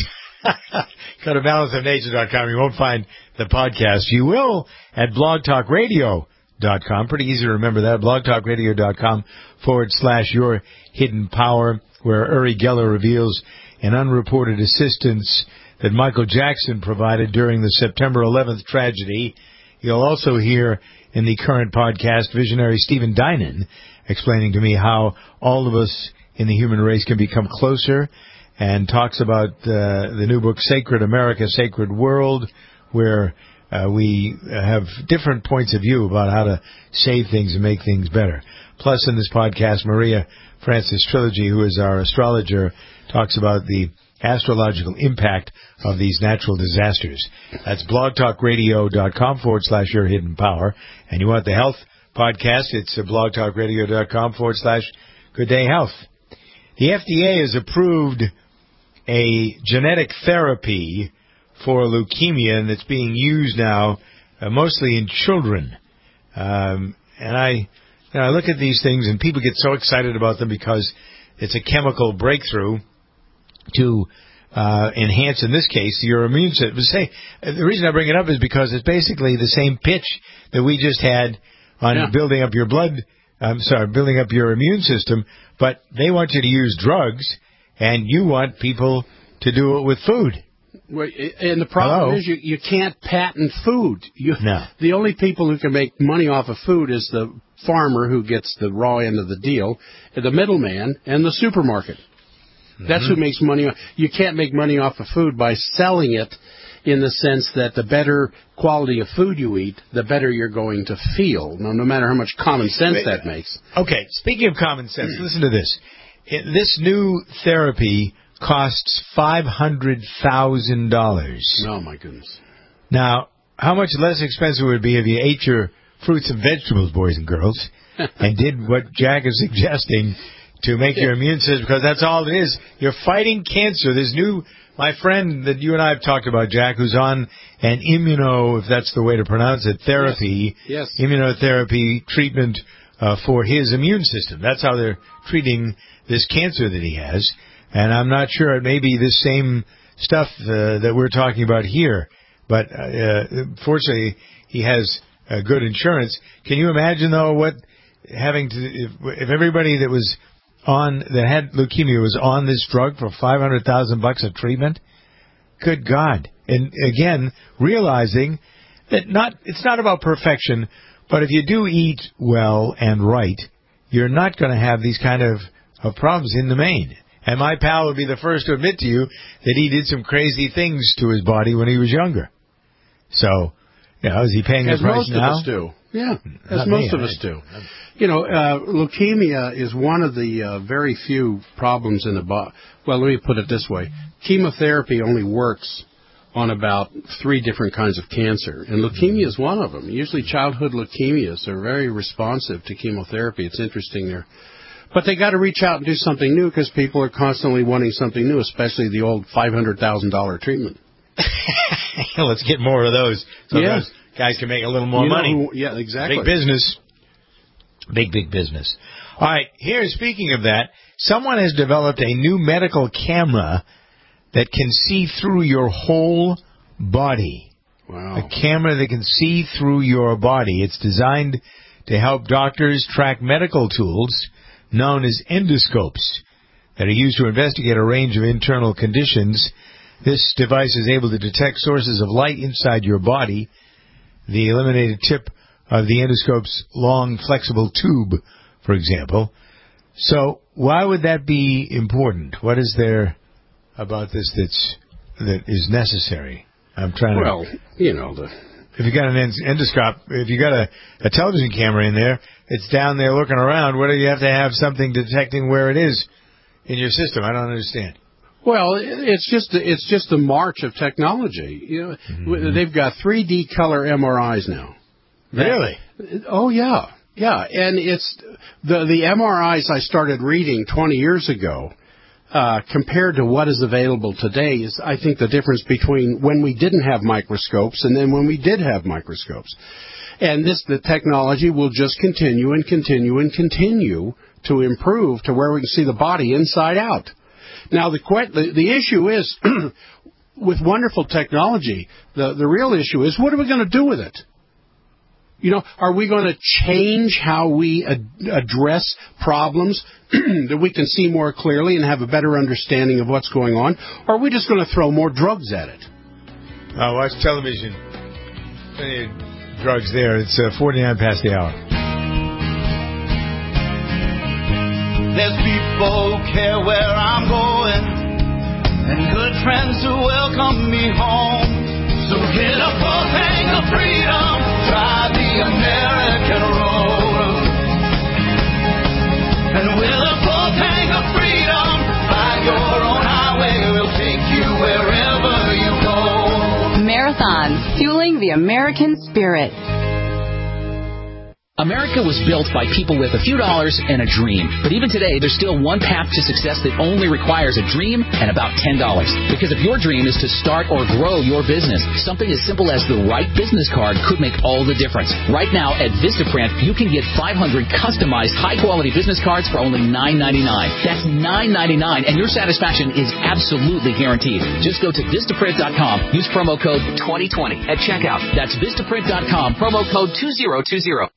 Go to balance of nature dot com. You won't find the podcast. You will at blog talk radio dot com. Pretty easy to remember that. blog talk radio dot com forward slash your hidden power, where Uri Geller reveals an unreported assistance that Michael Jackson provided during the September eleventh tragedy. You'll also hear in the current podcast visionary Stephen Dinan explaining to me how all of us in the human race can become closer, and talks about uh, the new book, Sacred America, Sacred World, where uh, we have different points of view about how to save things and make things better. Plus, in this podcast, Maria Francis Trilogy, who is our astrologer, talks about the astrological impact of these natural disasters. That's blogtalkradio.com forward slash your hidden power. And you want the health podcast, it's blogtalkradio.com forward slash good day health. The F D A has approved a genetic therapy for leukemia, and it's being used now uh, mostly in children. Um, and I, you know, I look at these things, and people get so excited about them because it's a chemical breakthrough to uh, enhance, in this case, your immune system. Say, the reason I bring it up is because it's basically the same pitch that we just had on yeah. building up your blood. I'm sorry, building up your immune system, but they want you to use drugs, and you want people to do it with food. Well, and the problem Hello? is you, you can't patent food. You, no. The only people who can make money off of food is the farmer who gets the raw end of the deal, the middleman, and the supermarket. Mm-hmm. That's who makes money. You can't make money off of food by selling it in the sense that the better quality of food you eat, the better you're going to feel, no, no matter how much common sense that makes. Okay, speaking of common sense, listen to this. It, this new therapy costs five hundred thousand dollars. Oh, my goodness. Now, how much less expensive would it be if you ate your fruits and vegetables, boys and girls, and did what Jack is suggesting to make your immune system, because that's all it is. You're fighting cancer. This new, my friend that you and I have talked about, Jack, who's on an immuno, if that's the way to pronounce it, therapy, yes. Yes. immunotherapy treatment uh, for his immune system. That's how they're treating this cancer that he has. And I'm not sure it may be this same stuff uh, that we're talking about here. But uh, fortunately, he has uh, good insurance. Can you imagine, though, what having to if, if everybody that was on that had leukemia was on this drug for five hundred thousand bucks a treatment? Good God! And again, realizing that not it's not about perfection, but if you do eat well and right, you're not going to have these kind of, of problems in the main. And my pal would be the first to admit to you that he did some crazy things to his body when he was younger. So, you know, is he paying as the price most now? Of us do. Yeah, as Not most me, of us I, do. You know, uh, leukemia is one of the uh, very few problems in the body. Well, let me put it this way. Chemotherapy only works on about three different kinds of cancer, and leukemia is one of them. Usually childhood leukemias are very responsive to chemotherapy. It's interesting there. But they got to reach out and do something new because people are constantly wanting something new, especially the old five hundred thousand dollars treatment. Let's get more of those so yeah. those guys can make a little more you know money. Who, yeah, exactly. Big business. Big, big business. All right, here, speaking of that, someone has developed a new medical camera that can see through your whole body. Wow. A camera that can see through your body. It's designed to help doctors track medical tools known as endoscopes that are used to investigate a range of internal conditions. This device is able to detect sources of light inside your body. The eliminated tip of the endoscope's long, flexible tube, for example. So why would that be important? What is there about this that's that is necessary? I'm trying well, to... Well, you know, the... If you got an endoscope, if you got a, a television camera in there, it's down there looking around. What do you have to have something detecting where it is in your system? I don't understand. Well, it's just it's just the march of technology. You know, mm-hmm. They've got three D color M R Is now. Really? Oh yeah, yeah. And it's the the M R Is I started reading twenty years ago. Uh, compared to what is available today is, I think, the difference between when we didn't have microscopes and then when we did have microscopes. And this, the technology will just continue and continue and continue to improve to where we can see the body inside out. Now, the the, the issue is, with wonderful technology, the, the real issue is, what are we going to do with it? You know, are we going to change how we ad- address problems that we can see more clearly and have a better understanding of what's going on? Or are we just going to throw more drugs at it? Uh, watch television. Plenty of drugs there. It's uh, forty-nine past the hour. There's people who care where I'm going and good friends who welcome me home. So get a full tank of freedom, try the American road. And with a full tank of freedom, find your own highway, we'll take Marathon, fueling the American spirit. America was built by people with a few dollars and a dream. But even today, there's still one path to success that only requires a dream and about ten dollars. Because if your dream is to start or grow your business, something as simple as the right business card could make all the difference. Right now at Vistaprint, you can get five hundred customized high-quality business cards for only nine ninety-nine. That's nine ninety-nine, and your satisfaction is absolutely guaranteed. Just go to Vistaprint dot com. Use promo code twenty twenty at checkout. That's Vistaprint dot com, promo code two thousand twenty.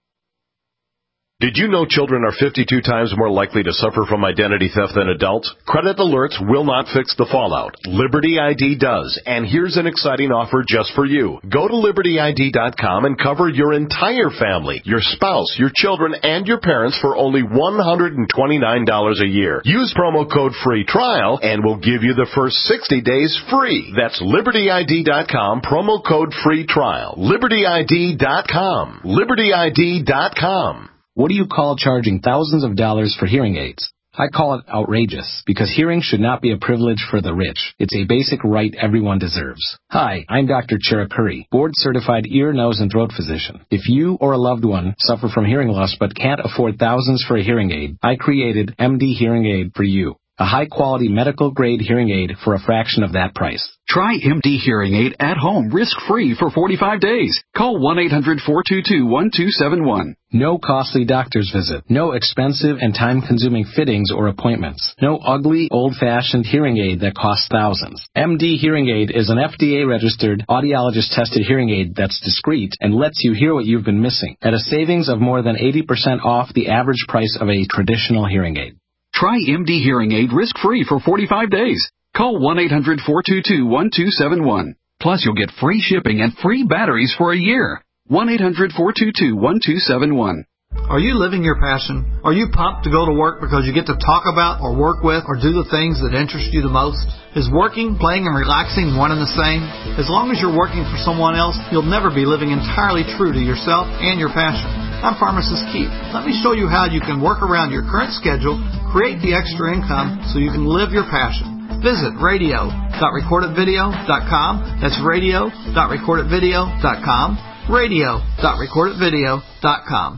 Did you know children are fifty-two times more likely to suffer from identity theft than adults? Credit alerts will not fix the fallout. Liberty I D does. And here's an exciting offer just for you. Go to Liberty I D dot com and cover your entire family, your spouse, your children, and your parents for only one hundred twenty-nine dollars a year. Use promo code FREE TRIAL and we'll give you the first sixty days free. That's Liberty I D dot com, promo code FREE TRIAL. Liberty I D dot com. Liberty I D dot com. What do you call charging thousands of dollars for hearing aids? I call it outrageous, because hearing should not be a privilege for the rich. It's a basic right everyone deserves. Hi, I'm Doctor Cherapuri, board-certified ear, nose, and throat physician. If you or a loved one suffer from hearing loss but can't afford thousands for a hearing aid, I created M D Hearing Aid for you. A high-quality medical-grade hearing aid for a fraction of that price. Try M D Hearing Aid at home, risk-free for forty-five days. Call one eight hundred four two two one two seven one. No costly doctor's visit. No expensive and time-consuming fittings or appointments. No ugly, old-fashioned hearing aid that costs thousands. M D Hearing Aid is an F D A-registered, audiologist-tested hearing aid that's discreet and lets you hear what you've been missing at a savings of more than eighty percent off the average price of a traditional hearing aid. Try M D Hearing Aid risk-free for forty-five days. Call one eight hundred four two two one two seven one. Plus, you'll get free shipping and free batteries for a year. one eight hundred four two two one two seven one. Are you living your passion? Are you pumped to go to work because you get to talk about or work with or do the things that interest you the most? Is working, playing, and relaxing one and the same? As long as you're working for someone else, you'll never be living entirely true to yourself and your passion. I'm Pharmacist Keith. Let me show you how you can work around your current schedule, create the extra income so you can live your passion. Visit radio dot record it video dot com. That's radio dot record it video dot com. radio dot record it video dot com.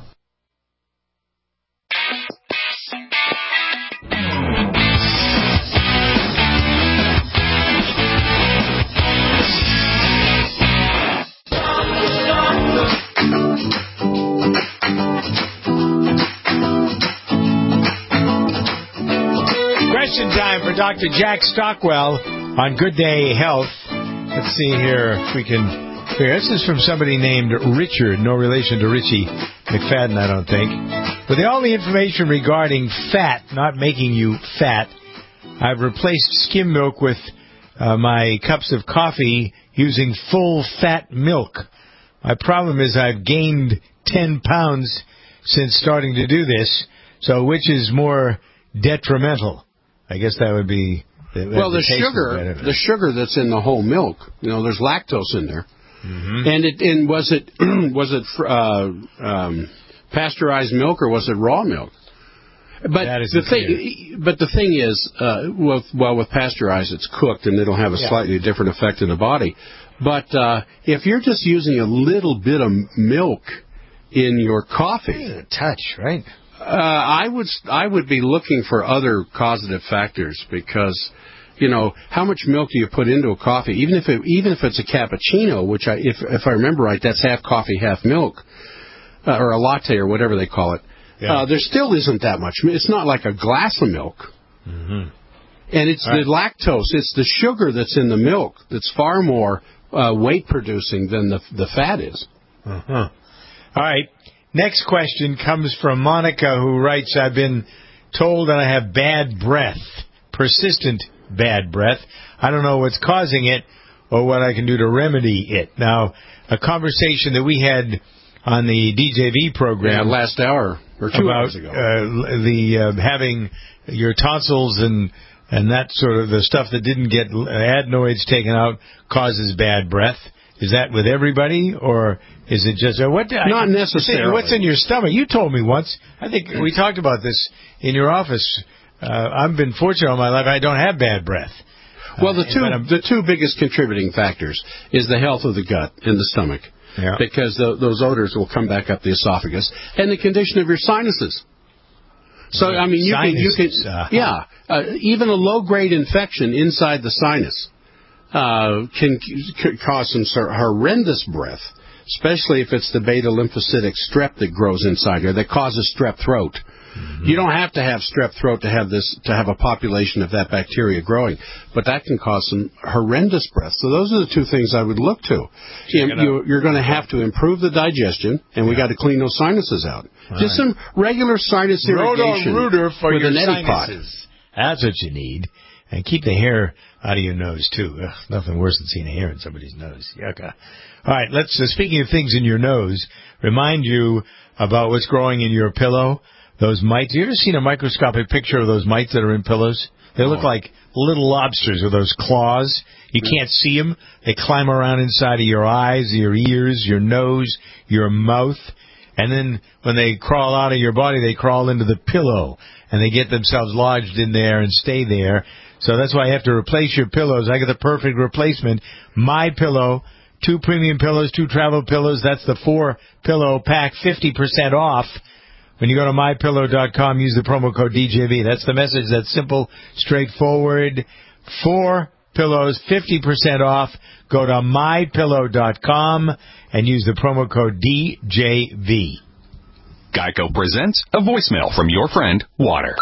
Question time for Doctor Jack Stockwell on Good Day Health. Let's see here if we can figure. This is from somebody named Richard, no relation to Richie McFadden, I don't think. With all the information regarding fat, not making you fat, I've replaced skim milk with uh, my cups of coffee using full fat milk. My problem is I've gained ten pounds since starting to do this, so which is more detrimental? I guess that would be... The, well, the, the sugar, the sugar that's in the whole milk, you know, there's lactose in there. Mm-hmm. And it and was it was it uh, um, pasteurized milk or was it raw milk? But the thing, but the thing is, uh, with, well, with pasteurized, it's cooked and it'll have a yeah. slightly different effect in the body. But uh, if you're just using a little bit of milk in your coffee, a touch, right? Uh, I would I would be looking for other causative factors because, you know, how much milk do you put into a coffee? Even if it, even if it's a cappuccino, which I if if I remember right, that's half coffee, half milk, uh, or a latte or whatever they call it. Yeah. Uh, there still isn't that much. It's not like a glass of milk. Mm-hmm. And it's All the right. lactose, it's the sugar that's in the milk that's far more uh, weight producing than the the fat is. Uh-huh. All right. Next question comes from Monica, who writes, I've been told that I have bad breath, persistent bad breath. I don't know what's causing it or what I can do to remedy it. Now, a conversation that we had on the D J V program yeah, last hour or two about, hours ago, uh, the uh, having your tonsils and and that sort of the stuff that didn't get adenoids taken out causes bad breath. Is that with everybody, or is it just... Uh, what? Not I, necessarily. What's in your stomach? You told me once. I think we talked about this in your office. Uh, I've been fortunate all my life. I don't have bad breath. Well, the two uh, the two biggest contributing factors is the health of the gut and the stomach, yeah. because the, those odors will come back up the esophagus, and the condition of your sinuses. So, I mean, you sinuses, can, you can uh, yeah, uh, even a low-grade infection inside the sinus uh, can c- cause some sort of horrendous breath, especially if it's the beta lymphocytic strep that grows inside here that causes strep throat. Mm-hmm. You don't have to have strep throat to have this to have a population of that bacteria growing, but that can cause some horrendous breath. So those are the two things I would look to. You, you, you're going to have to improve the digestion, and we got to clean those sinuses out. All Just right. some regular sinus irrigation Roto-Rooter for with your an neti pot. sinuses. That's what you need. And keep the hair out of your nose, too. Ugh, nothing worse than seeing hair in somebody's nose. Yucca. All right, let's, uh, speaking of things in your nose, remind you about what's growing in your pillow. Those mites. You ever seen a microscopic picture of those mites that are in pillows? They look Oh. like little lobsters with those claws. You can't see them. They climb around inside of your eyes, your ears, your nose, your mouth. And then when they crawl out of your body, they crawl into the pillow. And they get themselves lodged in there and stay there. So that's why you have to replace your pillows. I got the perfect replacement. My Pillow. Two premium pillows, two travel pillows. That's the four pillow pack, fifty percent off. When you go to my pillow dot com, use the promo code D J V. That's the message. That's simple, straightforward. Four pillows, fifty percent off. Go to my pillow dot com and use the promo code D J V. Geico presents a voicemail from your friend, Water.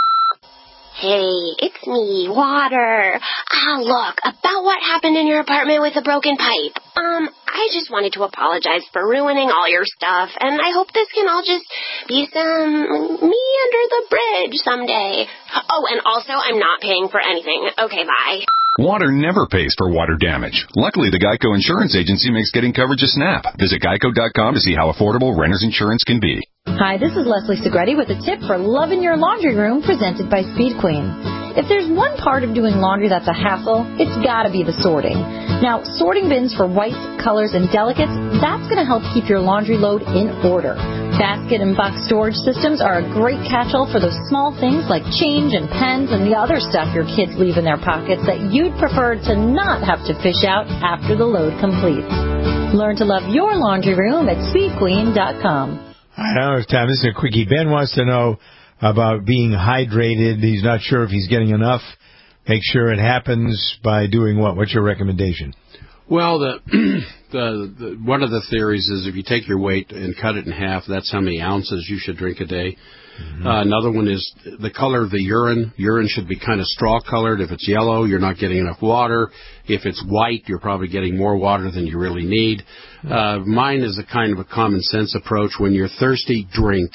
Hey, it's me, Water. Ah, look, about what happened in your apartment with the broken pipe. Um, I just wanted to apologize for ruining all your stuff, and I hope this can all just be some me under the bridge someday. Oh, and also, I'm not paying for anything. Okay, bye. Water never pays for water damage. Luckily, the Geico Insurance Agency makes getting coverage a snap. Visit geico dot com to see how affordable renter's insurance can be. Hi, this is Leslie Segretti with a tip for loving your laundry room presented by Speed Queen. If there's one part of doing laundry that's a hassle, it's got to be the sorting. Now, sorting bins for whites, colors, and delicates, that's going to help keep your laundry load in order. Basket and box storage systems are a great catch-all for those small things like change and pens and the other stuff your kids leave in their pockets that you'd prefer to not have to fish out after the load completes. Learn to love your laundry room at speed queen dot com. I don't know, Tom. This is a quickie. Ben wants to know about being hydrated. He's not sure if he's getting enough. Make sure it happens by doing what? What's your recommendation? Well, the, the, the one of the theories is if you take your weight and cut it in half, that's how many ounces you should drink a day. Mm-hmm. Uh, another one is the color of the urine. Urine should be kind of straw-colored. If it's yellow, you're not getting enough water. If it's white, you're probably getting more water than you really need. Uh, mine is a kind of a common-sense approach. When you're thirsty, drink.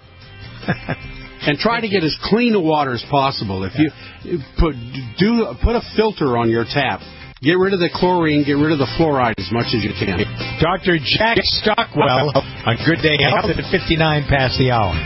And try to get as clean a water as possible. If you put do put a filter on your tap, get rid of the chlorine, get rid of the fluoride as much as you can. Doctor Jack Stockwell on Good Day Health at fifty-nine past the hour.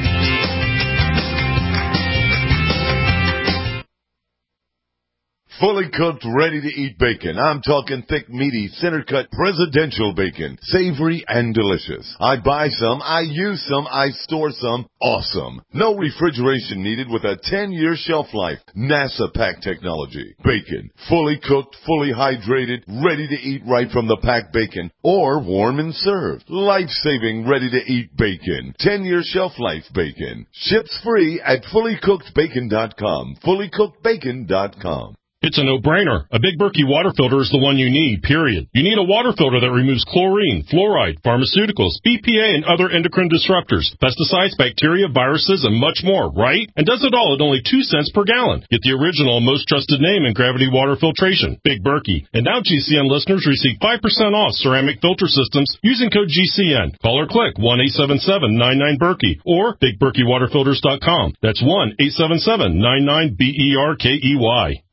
Fully cooked, ready-to-eat bacon. I'm talking thick, meaty, center-cut, presidential bacon. Savory and delicious. I buy some, I use some, I store some. Awesome. No refrigeration needed with a ten-year shelf life. NASA pack technology. Bacon. Fully cooked, fully hydrated, ready to eat right from the packed bacon. Or warm and served. Life-saving, ready-to-eat bacon. ten-year shelf life bacon. Ships free at fully cooked bacon dot com. fully cooked bacon dot com. It's a no-brainer. A Big Berkey water filter is the one you need, period. You need a water filter that removes chlorine, fluoride, pharmaceuticals, B P A, and other endocrine disruptors, pesticides, bacteria, viruses, and much more, right? And does it all at only two cents per gallon. Get the original, most trusted name in gravity water filtration, Big Berkey. And now G C N listeners receive five percent off ceramic filter systems using code G C N. Call or click one eight seven seven nine nine Berkey or big berkey water filters dot com. That's one eight seven seven nine nine B E R K E Y.